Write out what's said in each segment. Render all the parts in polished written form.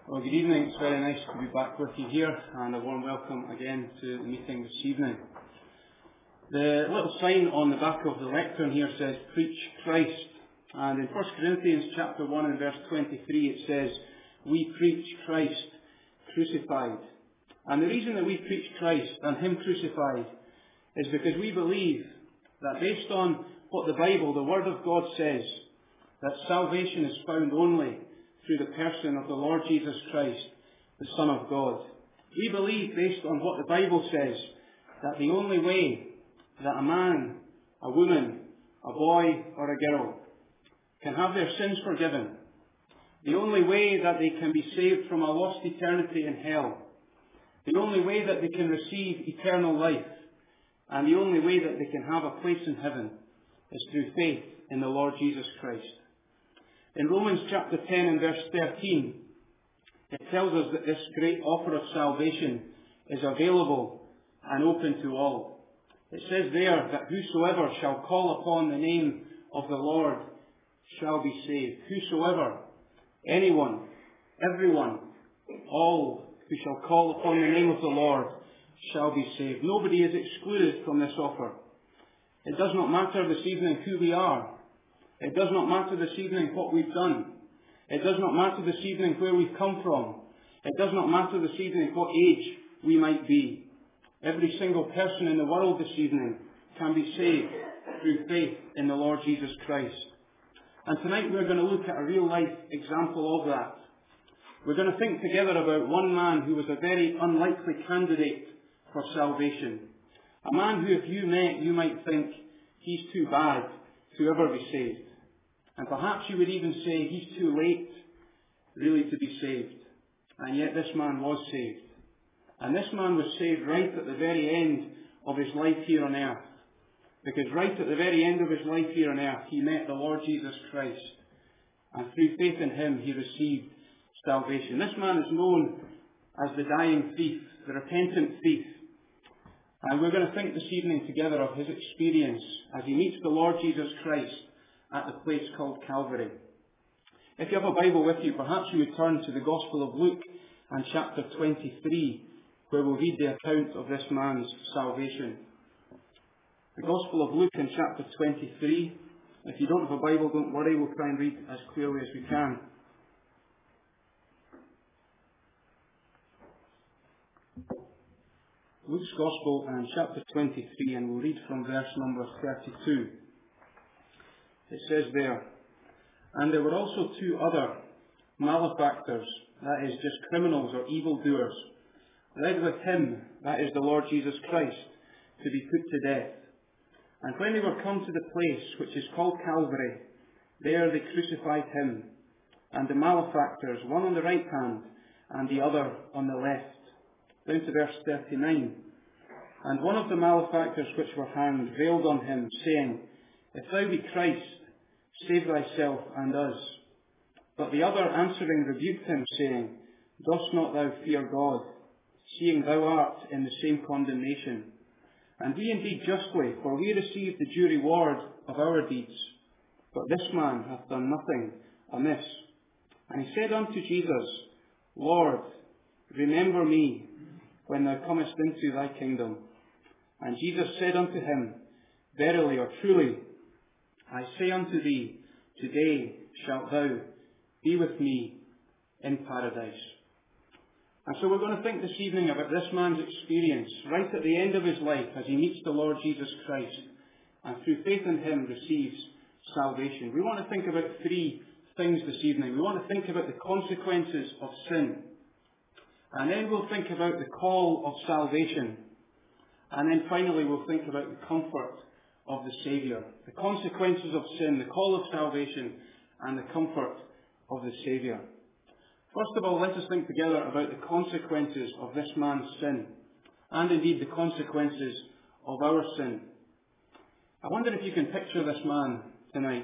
Well, good evening. It's very nice to be back with you here, and a warm welcome again to the meeting this evening. The little sign on the back of the lectern here says, Preach Christ. And in 1 Corinthians chapter 1 and verse 23 it says, We preach Christ crucified. And the reason that we preach Christ and Him crucified is because we believe that based on what the Bible, the Word of God says, that salvation is found only through the person of the Lord Jesus Christ, the Son of God. We believe, based on what the Bible says, that the only way that a man, a woman, a boy or a girl can have their sins forgiven, the only way that they can be saved from a lost eternity in hell, the only way that they can receive eternal life, and the only way that they can have a place in heaven is through faith in the Lord Jesus Christ. In Romans chapter 10 and verse 13, it tells us that this great offer of salvation is available and open to all. It says there that whosoever shall call upon the name of the Lord shall be saved. Whosoever, anyone, everyone, all who shall call upon the name of the Lord shall be saved. Nobody is excluded from this offer. It does not matter this evening who we are. It does not matter this evening what we've done. It does not matter this evening where we've come from. It does not matter this evening what age we might be. Every single person in the world this evening can be saved through faith in the Lord Jesus Christ. And tonight we're going to look at a real life example of that. We're going to think together about one man who was a very unlikely candidate for salvation. A man who, if you met, you might think he's too bad to ever be saved. And perhaps you would even say he's too late really to be saved. And yet this man was saved. And this man was saved right at the very end of his life here on earth. Because right at the very end of his life here on earth, he met the Lord Jesus Christ. And through faith in Him, he received salvation. This man is known as the dying thief, the repentant thief. And we're going to think this evening together of his experience as he meets the Lord Jesus Christ at the place called Calvary. If you have a Bible with you, perhaps you would turn to the Gospel of Luke and chapter 23, where we'll read the account of this man's salvation. The Gospel of Luke in chapter 23. If you don't have a Bible, don't worry, we'll try and read as clearly as we can. Luke's Gospel and chapter 23, and we'll read from verse number 32. It says there, And there were also two other malefactors, that is, just criminals or evildoers, led with him, that is, the Lord Jesus Christ, to be put to death. And when they were come to the place which is called Calvary, there they crucified him, and the malefactors, one on the right hand, and the other on the left. Down to verse 39. And one of the malefactors which were hanged railed on him, saying, If thou be Christ, save thyself and us. But the other answering rebuked him, saying, Dost not thou fear God, seeing thou art in the same condemnation? And we indeed justly, for we receive the due reward of our deeds. But this man hath done nothing amiss. And he said unto Jesus, Lord, remember me when thou comest into thy kingdom. And Jesus said unto him, Verily or truly, I say unto thee, today shalt thou be with me in paradise. And so we're going to think this evening about this man's experience right at the end of his life as he meets the Lord Jesus Christ and through faith in Him receives salvation. We want to think about three things this evening. We want to think about the consequences of sin. And then we'll think about the call of salvation. And then finally we'll think about the comfort of the Saviour. The consequences of sin, the call of salvation, and the comfort of the Saviour. First of all, let us think together about the consequences of this man's sin, and indeed the consequences of our sin. I wonder if you can picture this man tonight.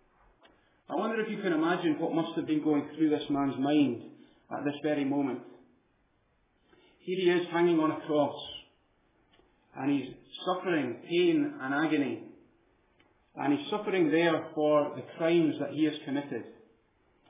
I wonder if you can imagine what must have been going through this man's mind at this very moment. Here he is hanging on a cross, and he's suffering pain and agony, and he's suffering there for the crimes that he has committed.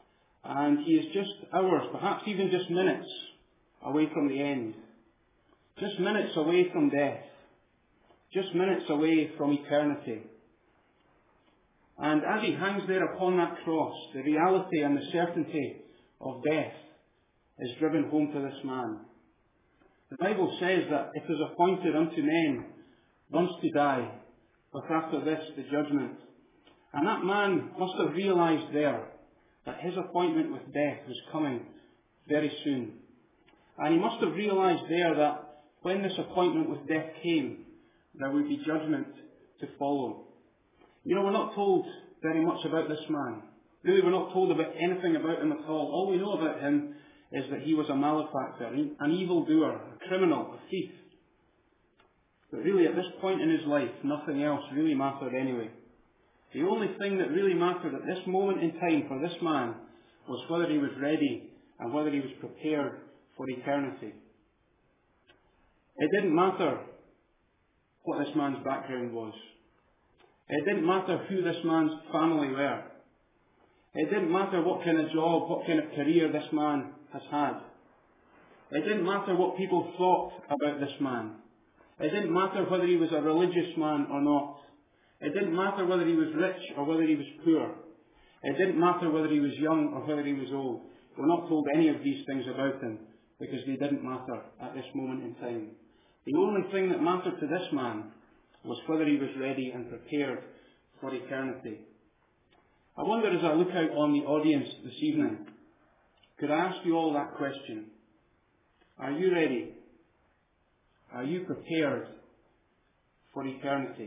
And he is just hours, perhaps even just minutes, away from the end. Just minutes away from death. Just minutes away from eternity. And as he hangs there upon that cross, the reality and the certainty of death is driven home to this man. The Bible says that it is appointed unto men once to die, but after this the judgment. And that man must have realized there that his appointment with death was coming very soon. And he must have realized there that when this appointment with death came, there would be judgment to follow. You know, we're not told very much about this man. Really, we're not told about anything about him at all. All we know about him is that he was a malefactor, an evildoer, a criminal, a thief. But really, at this point in his life, nothing else really mattered anyway. The only thing that really mattered at this moment in time for this man was whether he was ready and whether he was prepared for eternity. It didn't matter what this man's background was. It didn't matter who this man's family were. It didn't matter what kind of job, what kind of career this man has had. It didn't matter what people thought about this man. It didn't matter whether he was a religious man or not. It didn't matter whether he was rich or whether he was poor. It didn't matter whether he was young or whether he was old. We're not told any of these things about him because they didn't matter at this moment in time. The only thing that mattered to this man was whether he was ready and prepared for eternity. I wonder, as I look out on the audience this evening, could I ask you all that question? Are you ready? Are you prepared for eternity?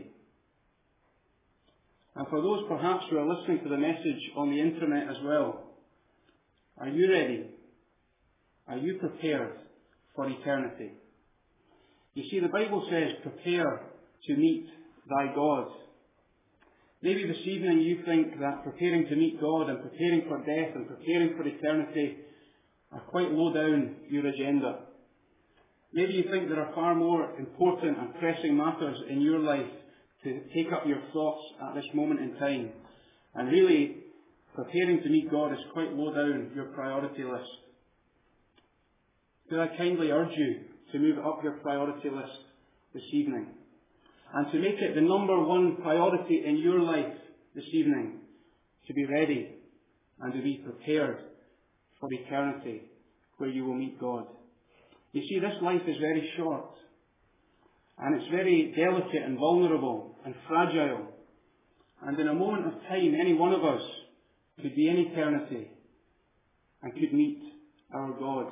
And for those perhaps who are listening to the message on the internet as well, are you ready? Are you prepared for eternity? You see, the Bible says, prepare to meet thy God. Maybe this evening you think that preparing to meet God and preparing for death and preparing for eternity are quite low down your agenda. Maybe you think there are far more important and pressing matters in your life to take up your thoughts at this moment in time. And really, preparing to meet God is quite low down your priority list. Could I kindly urge you to move it up your priority list this evening and to make it the number one priority in your life this evening, to be ready and to be prepared for eternity where you will meet God. You see, this life is very short and it's very delicate and vulnerable and fragile, and in a moment of time any one of us could be in eternity and could meet our God.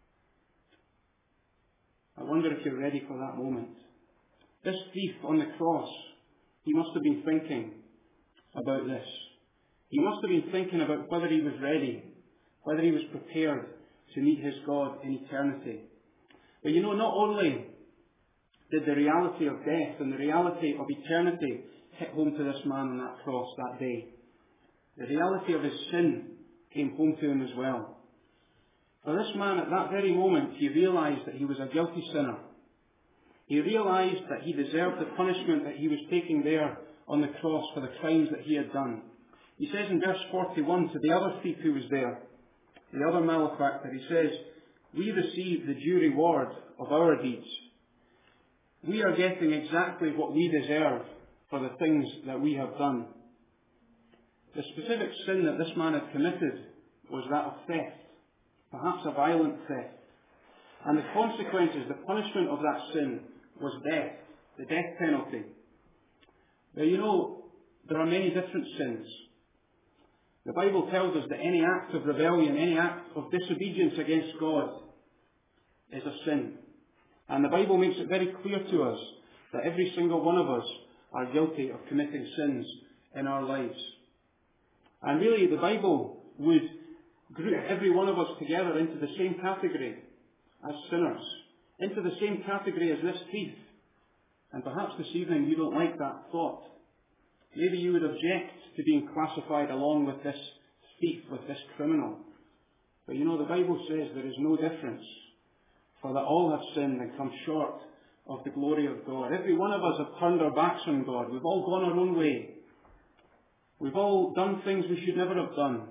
I wonder if you're ready for that moment. This thief on the cross, he must have been thinking about this. He must have been thinking about whether he was ready, whether he was prepared to meet his God in eternity. But you know, not only did the reality of death and the reality of eternity hit home to this man on that cross that day, the reality of his sin came home to him as well. For this man, at that very moment, he realized that he was a guilty sinner. He realized that he deserved the punishment that he was taking there on the cross for the crimes that he had done. He says in verse 41 to the other thief who was there, the other malefactor, he says, we receive the due reward of our deeds. We are getting exactly what we deserve for the things that we have done. The specific sin that this man had committed was that of theft, perhaps a violent theft. And the consequences, the punishment of that sin was death, the death penalty. Now, you know, there are many different sins. The Bible tells us that any act of rebellion, any act of disobedience against God is a sin. And the Bible makes it very clear to us that every single one of us are guilty of committing sins in our lives. And really, the Bible would group every one of us together into the same category as sinners, into the same category as this thief. And perhaps this evening you don't like that thought. Maybe you would object to being classified along with this thief, with this criminal. But you know, the Bible says there is no difference, for that all have sinned and come short of the glory of God. Every one of us have turned our backs on God. We've all gone our own way. We've all done things we should never have done.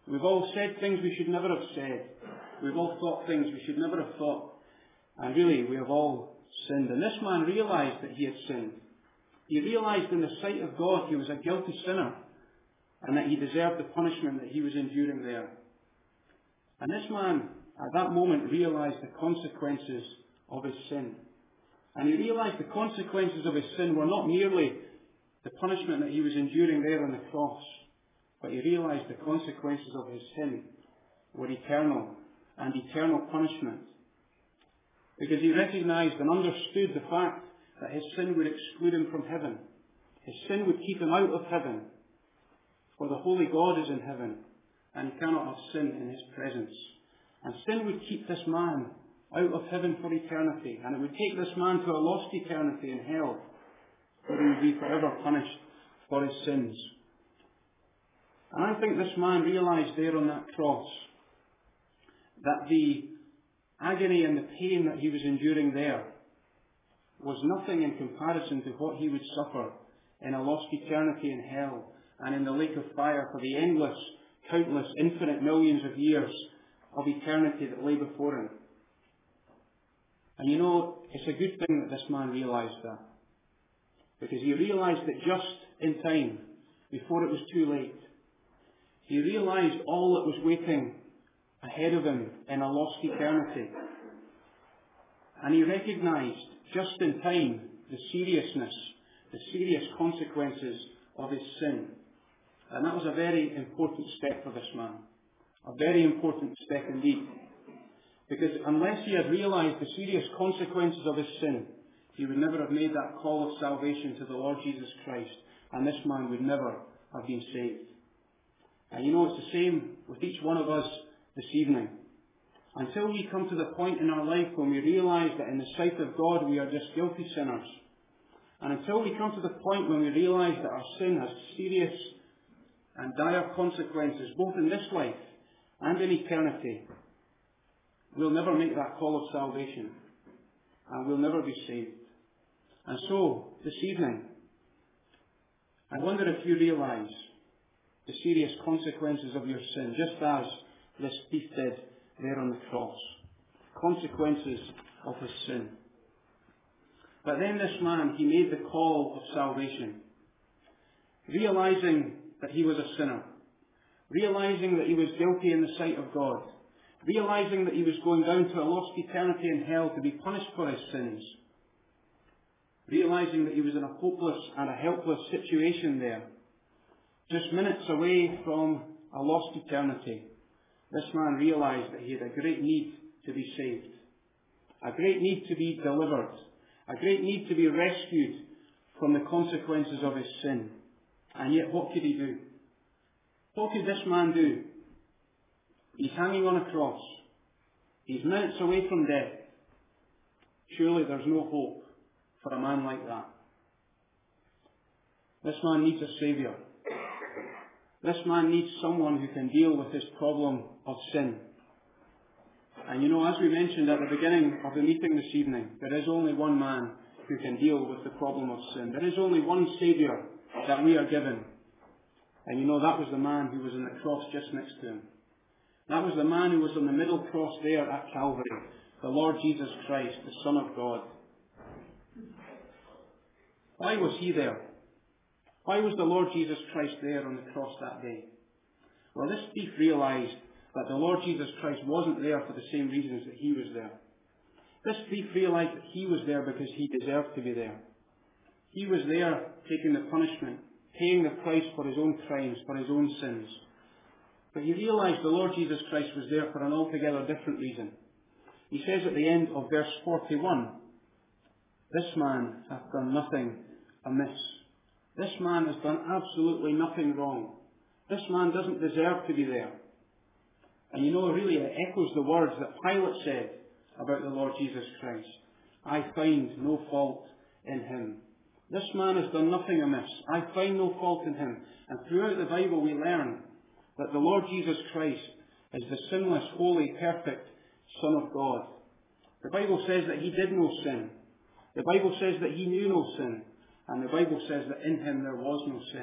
We've all said things we should never have said. We've all thought things we should never have thought. And really, we have all sinned. And this man realised that he had sinned. He realised in the sight of God he was a guilty sinner and that he deserved the punishment that he was enduring there. And this man, at that moment, realised the consequences of his sin. And he realised the consequences of his sin were not merely the punishment that he was enduring there on the cross, but he realised the consequences of his sin were eternal and eternal punishment. Because he recognised and understood the fact that his sin would exclude him from heaven. His sin would keep him out of heaven. For the holy God is in heaven, and he cannot have sin in his presence. And sin would keep this man out of heaven for eternity, and it would take this man to a lost eternity in hell, where he would be forever punished for his sins. And I think this man realised there on that cross that the agony and the pain that he was enduring there was nothing in comparison to what he would suffer in a lost eternity in hell and in the lake of fire for the endless, countless, infinite millions of years of eternity that lay before him. And you know, it's a good thing that this man realised that. Because he realised that just in time, before it was too late, he realised all that was waiting ahead of him in a lost eternity. And he recognised just in time the seriousness, the serious consequences of his sin. And that was a very important step for this man. A very important step indeed. Because unless he had realised the serious consequences of his sin, he would never have made that call of salvation to the Lord Jesus Christ. And this man would never have been saved. And you know, it's the same with each one of us this evening. Until we come to the point in our life when we realise that in the sight of God we are just guilty sinners, and until we come to the point when we realise that our sin has serious and dire consequences, both in this life and in eternity, we'll never make that call of salvation, and we'll never be saved. And so, this evening, I wonder if you realise the serious consequences of your sin, just as this thief did there on the cross. Consequences of his sin. But then this man, he made the call of salvation, realising that he was a sinner, realising that he was guilty in the sight of God, realising that he was going down to a lost eternity in hell to be punished for his sins, realising that he was in a hopeless and a helpless situation there, just minutes away from a lost eternity. This man realised that he had a great need to be saved, a great need to be delivered, a great need to be rescued from the consequences of his sin. And yet, what could he do? What could this man do? He's hanging on a cross. He's minutes away from death. Surely there's no hope for a man like that. This man needs a saviour. This man needs someone who can deal with his problem of sin. And you know, as we mentioned at the beginning of the meeting this evening, there is only one man who can deal with the problem of sin. There is only one Saviour that we are given. And you know, that was the man who was on the cross just next to him. That was the man who was on the middle cross there at Calvary, the Lord Jesus Christ, the Son of God. Why was he there? Why was the Lord Jesus Christ there on the cross that day? Well, this thief realised that the Lord Jesus Christ wasn't there for the same reasons that he was there. This thief realised that he was there because he deserved to be there. He was there taking the punishment, paying the price for his own crimes, for his own sins. But he realised the Lord Jesus Christ was there for an altogether different reason. He says at the end of verse 41, "This man hath done nothing amiss." This man has done absolutely nothing wrong. This man doesn't deserve to be there. And you know, really, it echoes the words that Pilate said about the Lord Jesus Christ. "I find no fault in him." This man has done nothing amiss. I find no fault in him. And throughout the Bible we learn that the Lord Jesus Christ is the sinless, holy, perfect Son of God. The Bible says that he did no sin. The Bible says that he knew no sin. And the Bible says that in him there was no sin.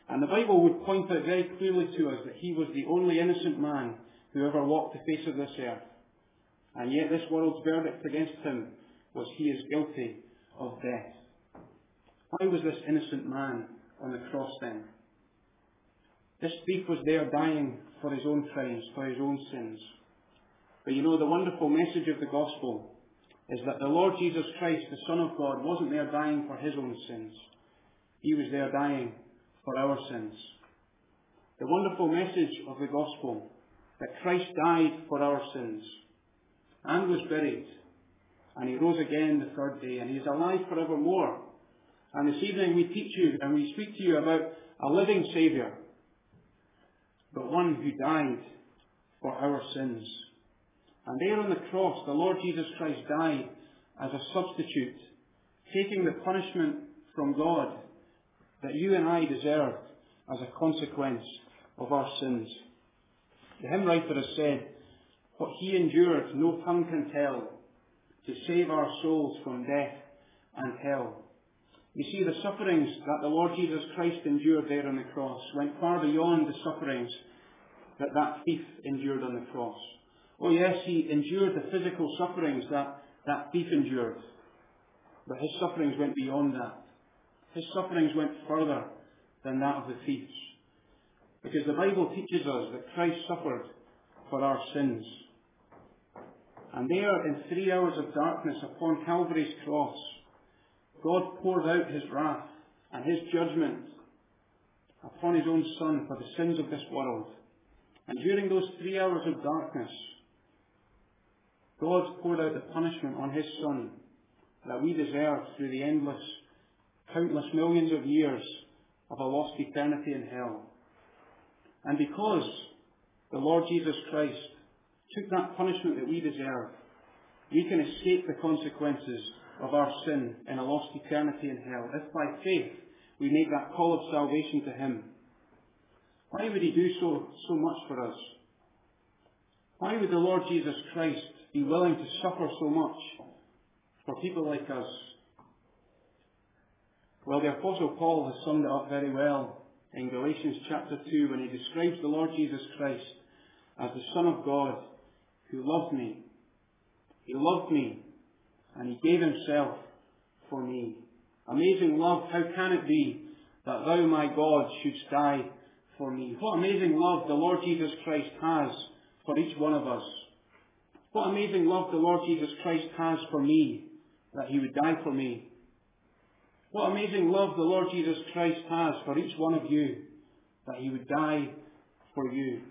And the Bible would point out very clearly to us that he was the only innocent man who ever walked the face of this earth. And yet this world's verdict against him was he is guilty of death. Why was this innocent man on the cross then? This thief was there dying for his own crimes, for his own sins. But you know, the wonderful message of the gospel is that the Lord Jesus Christ, the Son of God, wasn't there dying for his own sins. He was there dying for our sins. The wonderful message of the gospel, that Christ died for our sins and was buried, and he rose again the third day, and he is alive forevermore. And this evening we teach you and we speak to you about a living Saviour, but one who died for our sins. And there on the cross, the Lord Jesus Christ died as a substitute, taking the punishment from God that you and I deserved as a consequence of our sins. The hymn writer has said, "What he endured no tongue can tell, to save our souls from death and hell." You see, the sufferings that the Lord Jesus Christ endured there on the cross went far beyond the sufferings that thief endured on the cross. Oh yes, he endured the physical sufferings that thief endured. But his sufferings went beyond that. His sufferings went further than that of the thieves. Because the Bible teaches us that Christ suffered for our sins. And there, in 3 hours of darkness upon Calvary's cross, God poured out his wrath and his judgment upon his own Son for the sins of this world. And during those 3 hours of darkness, God poured out the punishment on his Son that we deserve through the endless, countless millions of years of a lost eternity in hell. And because the Lord Jesus Christ took that punishment that we deserve, we can escape the consequences of our sin in a lost eternity in hell, if by faith we make that call of salvation to him. Why would he do so much for us? Why would the Lord Jesus Christ be willing to suffer so much for people like us? Well, the Apostle Paul has summed it up very well in Galatians chapter 2 when he describes the Lord Jesus Christ as the Son of God who loved me. He loved me and he gave himself for me. Amazing love, how can it be that thou, my God, shouldst die for me? What amazing love the Lord Jesus Christ has for each one of us. What amazing love the Lord Jesus Christ has for me, that he would die for me. What amazing love the Lord Jesus Christ has for each one of you, that he would die for you.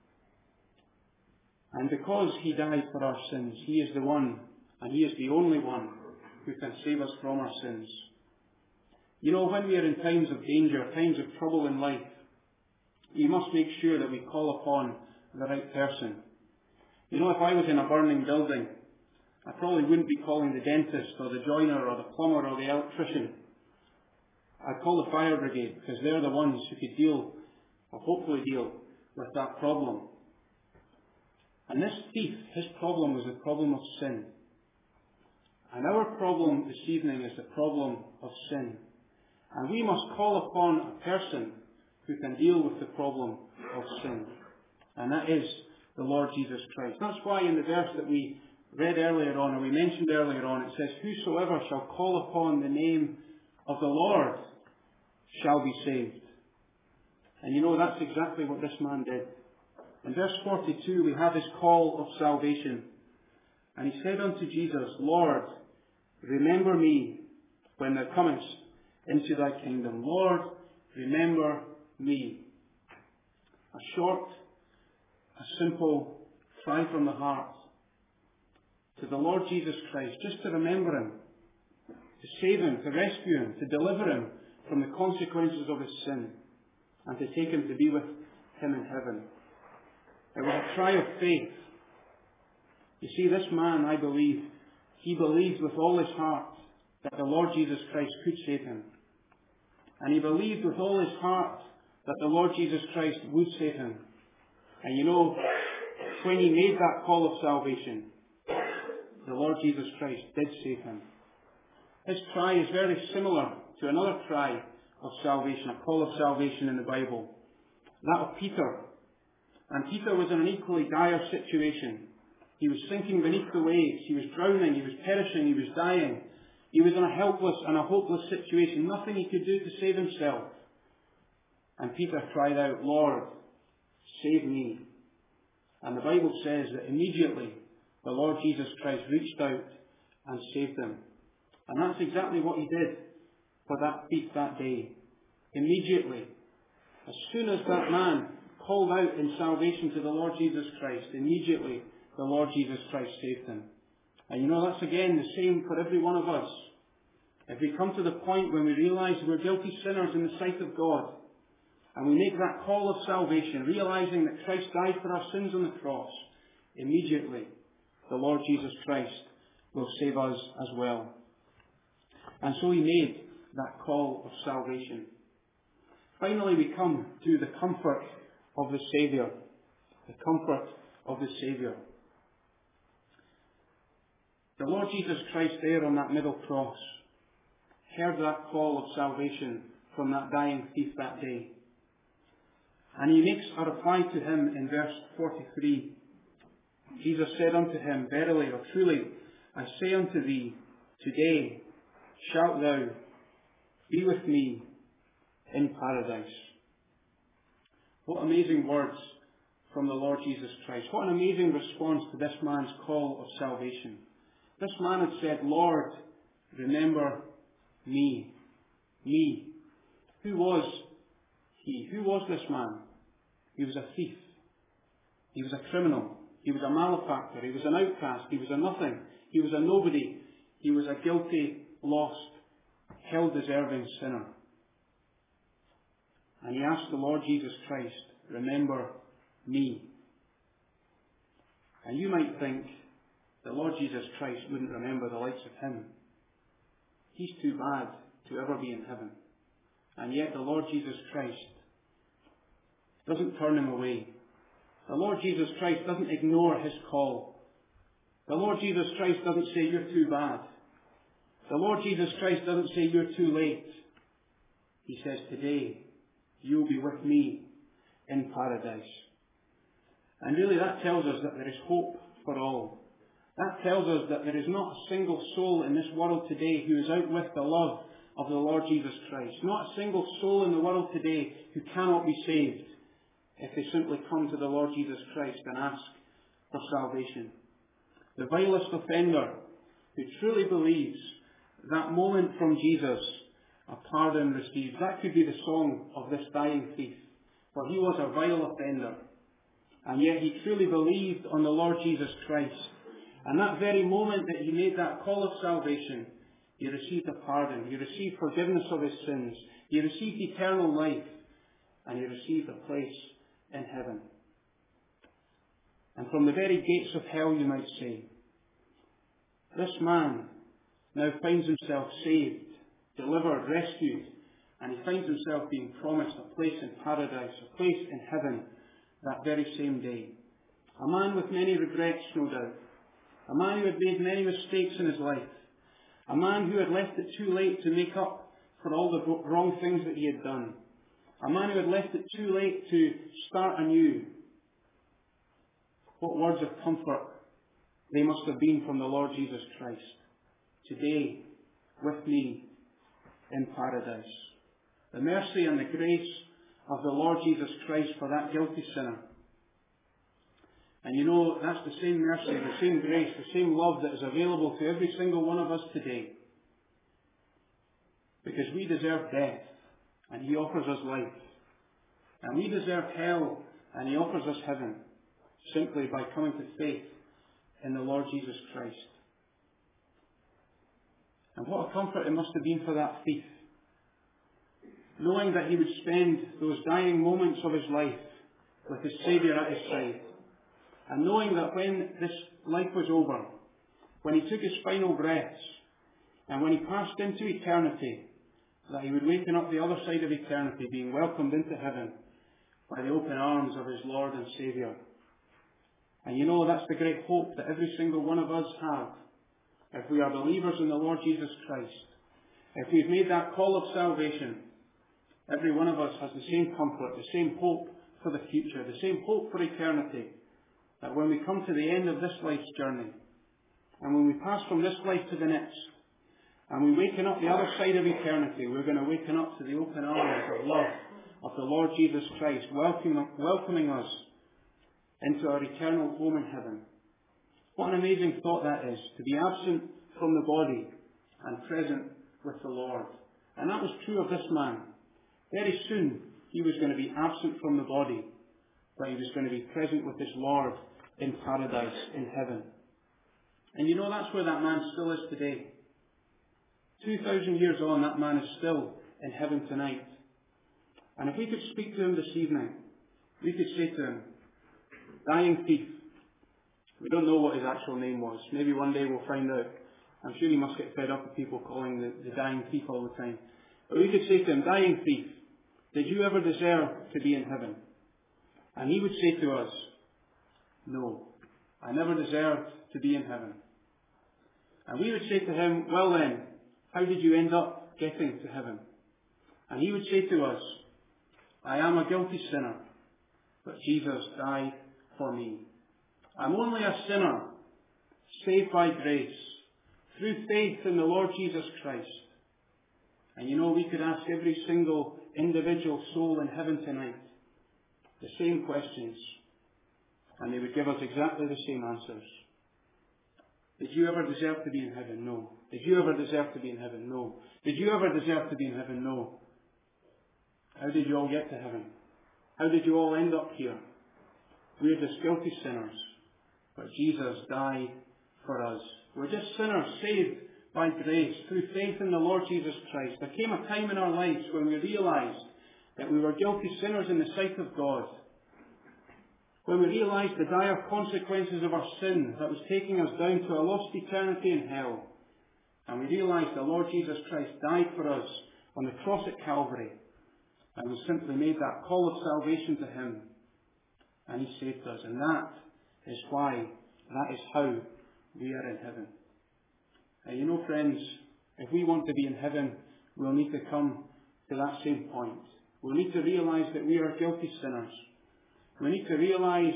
And because he died for our sins, he is the one, and he is the only one, who can save us from our sins. You know, when we are in times of danger, times of trouble in life, we must make sure that we call upon the right person. You know, if I was in a burning building, I probably wouldn't be calling the dentist or the joiner or the plumber or the electrician. I'd call the fire brigade, because they're the ones who could deal, or hopefully deal, with that problem. And this thief, his problem was the problem of sin. And our problem this evening is the problem of sin. And we must call upon a person who can deal with the problem of sin. And that is the Lord Jesus Christ. That's why in the verse that we read earlier on, or we mentioned earlier on, it says, "Whosoever shall call upon the name of the Lord shall be saved." And you know, that's exactly what this man did. In verse 42, we have his call of salvation. And he said unto Jesus, "Lord, remember me when thou comest into thy kingdom." Lord, remember me. A short, a simple cry from the heart to the Lord Jesus Christ, just to remember him, to save him, to rescue him, to deliver him from the consequences of his sin, and to take him to be with him in heaven. It was a cry of faith. You see, this man, I believe, he believed with all his heart that the Lord Jesus Christ could save him. And he believed with all his heart that the Lord Jesus Christ would save him. And you know, when he made that call of salvation, the Lord Jesus Christ did save him. His cry is very similar to another cry of salvation, a call of salvation in the Bible. That of Peter. And Peter was in an equally dire situation. He was sinking beneath the waves. He was drowning. He was perishing. He was dying. He was in a helpless and a hopeless situation. Nothing he could do to save himself. And Peter cried out, "Lord, save me." And the Bible says that immediately the Lord Jesus Christ reached out and saved him. And that's exactly what he did for that thief that day. Immediately, as soon as that man called out in salvation to the Lord Jesus Christ, immediately the Lord Jesus Christ saved him. And you know, that's again the same for every one of us. If we come to the point when we realise we're guilty sinners in the sight of God, and we make that call of salvation, realising that Christ died for our sins on the cross, immediately the Lord Jesus Christ will save us as well. And so he made that call of salvation. Finally, we come to the comfort of the Saviour. The comfort of the Saviour. The Lord Jesus Christ there on that middle cross heard that call of salvation from that dying thief that day. And he makes a reply to him in verse 43. Jesus said unto him, "Verily or truly, I say unto thee, today shalt thou be with me in paradise." What amazing words from the Lord Jesus Christ. What an amazing response to this man's call of salvation. This man had said, "Lord, remember me." Me. Who was he? Who was this man? He was a thief. He was a criminal. He was a malefactor. He was an outcast. He was a nothing. He was a nobody. He was a guilty, lost, hell-deserving sinner. And he asked the Lord Jesus Christ, "Remember me." And you might think the Lord Jesus Christ wouldn't remember the likes of him. He's too bad to ever be in heaven. And yet the Lord Jesus Christ doesn't turn him away. The Lord Jesus Christ doesn't ignore his call. The Lord Jesus Christ doesn't say, "You're too bad." The Lord Jesus Christ doesn't say, "You're too late." He says, "Today you'll be with me in paradise." And really that tells us that there is hope for all. That tells us that there is not a single soul in this world today who is out with the love of the Lord Jesus Christ. Not a single soul in the world today who cannot be saved if they simply come to the Lord Jesus Christ and ask for salvation. The vilest offender who truly believes that moment from Jesus, a pardon received. That could be the song of this dying thief. For he was a vile offender. And yet he truly believed on the Lord Jesus Christ. And that very moment that he made that call of salvation, he received a pardon. He received forgiveness of his sins. He received eternal life. And he received a place in heaven. And from the very gates of hell, you might say, this man now finds himself saved, delivered, rescued, and he finds himself being promised a place in paradise, a place in heaven, that very same day. A man with many regrets, no doubt. A man who had made many mistakes in his life. A man who had left it too late to make up for all the wrong things that he had done. A man who had left it too late to start anew. What words of comfort they must have been from the Lord Jesus Christ. Today, with me in paradise. The mercy and the grace of the Lord Jesus Christ for that guilty sinner. And you know, that's the same mercy, the same grace, the same love that is available to every single one of us today. Because we deserve death, and he offers us life. And we deserve hell, and he offers us heaven, simply by coming to faith in the Lord Jesus Christ. And what a comfort it must have been for that thief, knowing that he would spend those dying moments of his life with his Saviour at his side. And knowing that when this life was over, when he took his final breaths, and when he passed into eternity, that he would waken up the other side of eternity, being welcomed into heaven by the open arms of his Lord and Saviour. And you know, that's the great hope that every single one of us have, if we are believers in the Lord Jesus Christ. If we've made that call of salvation, Every one of us has the same comfort, the same hope for the future, the same hope for eternity, that when we come to the end of this life's journey, and when we pass from this life to the next, and we waken up the other side of eternity, we're going to waken up to the open arms of love of the Lord Jesus Christ, welcoming us into our eternal home in heaven. What an amazing thought that is, to be absent from the body and present with the Lord. And that was true of this man. Very soon he was going to be absent from the body, but he was going to be present with his Lord in paradise, in heaven. And you know, that's where that man still is today. 2,000 years on, that man is still in heaven tonight. And if we could speak to him this evening, we could say to him, dying thief. We don't know what his actual name was. Maybe one day we'll find out. I'm sure he must get fed up with people calling the dying thief all the time. But we could say to him, dying thief, did you ever deserve to be in heaven? And he would say to us, no, I never deserved to be in heaven. And we would say to him, well then, how did you end up getting to heaven? And he would say to us, I am a guilty sinner, but Jesus died for me. I'm only a sinner, saved by grace, through faith in the Lord Jesus Christ. And you know, we could ask every single individual soul in heaven tonight the same questions, and they would give us exactly the same answers. Did you ever deserve to be in heaven? No. Did you ever deserve to be in heaven? No. Did you ever deserve to be in heaven? No. How did you all get to heaven? How did you all end up here? We're just guilty sinners, but Jesus died for us. We're just sinners saved by grace through faith in the Lord Jesus Christ. There came a time in our lives when we realised that we were guilty sinners in the sight of God. When we realised the dire consequences of our sin that was taking us down to a lost eternity in hell. And we realised the Lord Jesus Christ died for us on the cross at Calvary. And we simply made that call of salvation to Him. And He saved us. And that is why, that is how we are in heaven. And you know, friends, if we want to be in heaven, we'll need to come to that same point. We'll need to realise that we are guilty sinners. We need to realise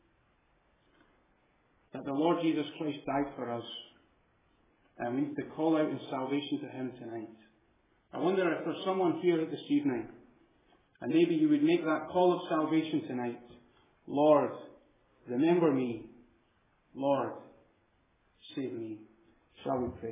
that the Lord Jesus Christ died for us. And we need to call out in salvation to Him tonight. I wonder if there's someone here this evening, and maybe you would make that call of salvation tonight. Lord, remember me. Lord, save me. Shall we pray?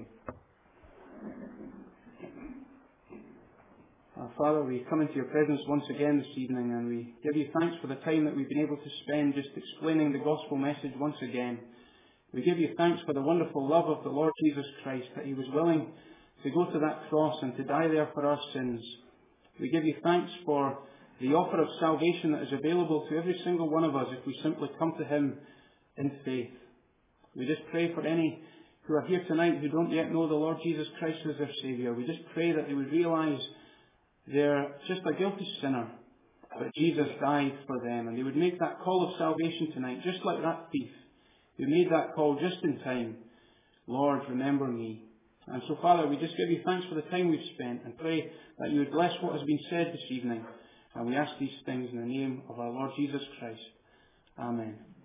Father, we come into your presence once again this evening, and we give you thanks for the time that we've been able to spend just explaining the gospel message once again. We give you thanks for the wonderful love of the Lord Jesus Christ, that He was willing to go to that cross and to die there for our sins. We give you thanks for the offer of salvation that is available to every single one of us if we simply come to Him in faith. We just pray for any who are here tonight who don't yet know the Lord Jesus Christ as their Saviour. We just pray that they would realise they're just a guilty sinner, but Jesus died for them, and they would make that call of salvation tonight, just like that thief who made that call just in time. Lord, remember me. And so, Father, we just give you thanks for the time we've spent, and pray that you would bless what has been said this evening. And we ask these things in the name of our Lord Jesus Christ. Amen.